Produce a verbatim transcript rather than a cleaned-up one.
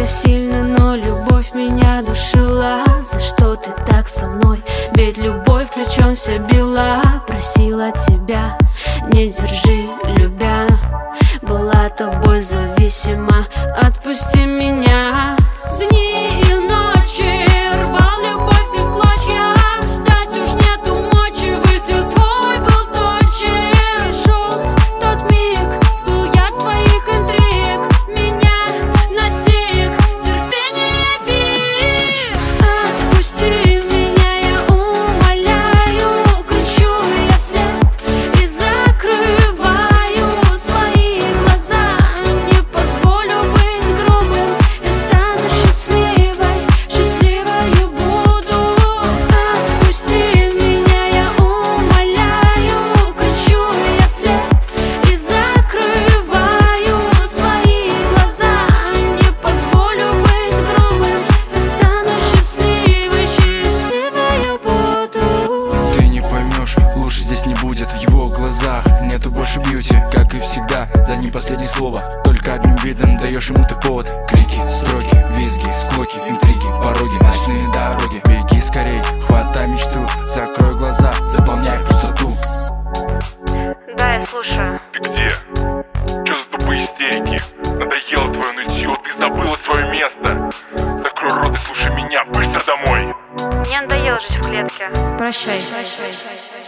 бессильна, но любовь меня душила. За что ты так со мной? Ведь любовь ключом вся била. Просила тебя, не держи, любя. Была тобой зависима, отпусти меня. Дни и ночи рвал любовь ты в клочья. Дать уж нету мочи, выстрел твой был точен. Шел тот миг, сбыл я твоих интриг. Меня настиг терпение пик. Отпусти меня, я умоляю. Кричу я вслед и закрываю свои глаза. Не позволю быть грубым, я стану счастливой, счастливой буду. Отпусти меня, я умоляю. Кричу я вслед и закрываю свои глаза. Не позволю быть грубым, я стану счастливой, счастливой буду. Ты не поймешь, лучше здесь не будет. В его глазах нету больше бьюти. Как и всегда, за ним последнее слово. Только одним видом даешь ему ты повод. Крики, строки, визги, склоки, интриги, пороги, ночные дороги. Беги скорей, хватай мечту. Закрой глаза, заполняй пустоту. Да, я слушаю. Ты где? Чё за тупые истерики? Надоело твое нытье, ты забыла свое место. Закрой рот и слушай меня, быстро домой. Мне надоело жить в клетке. Прощай. Прощай.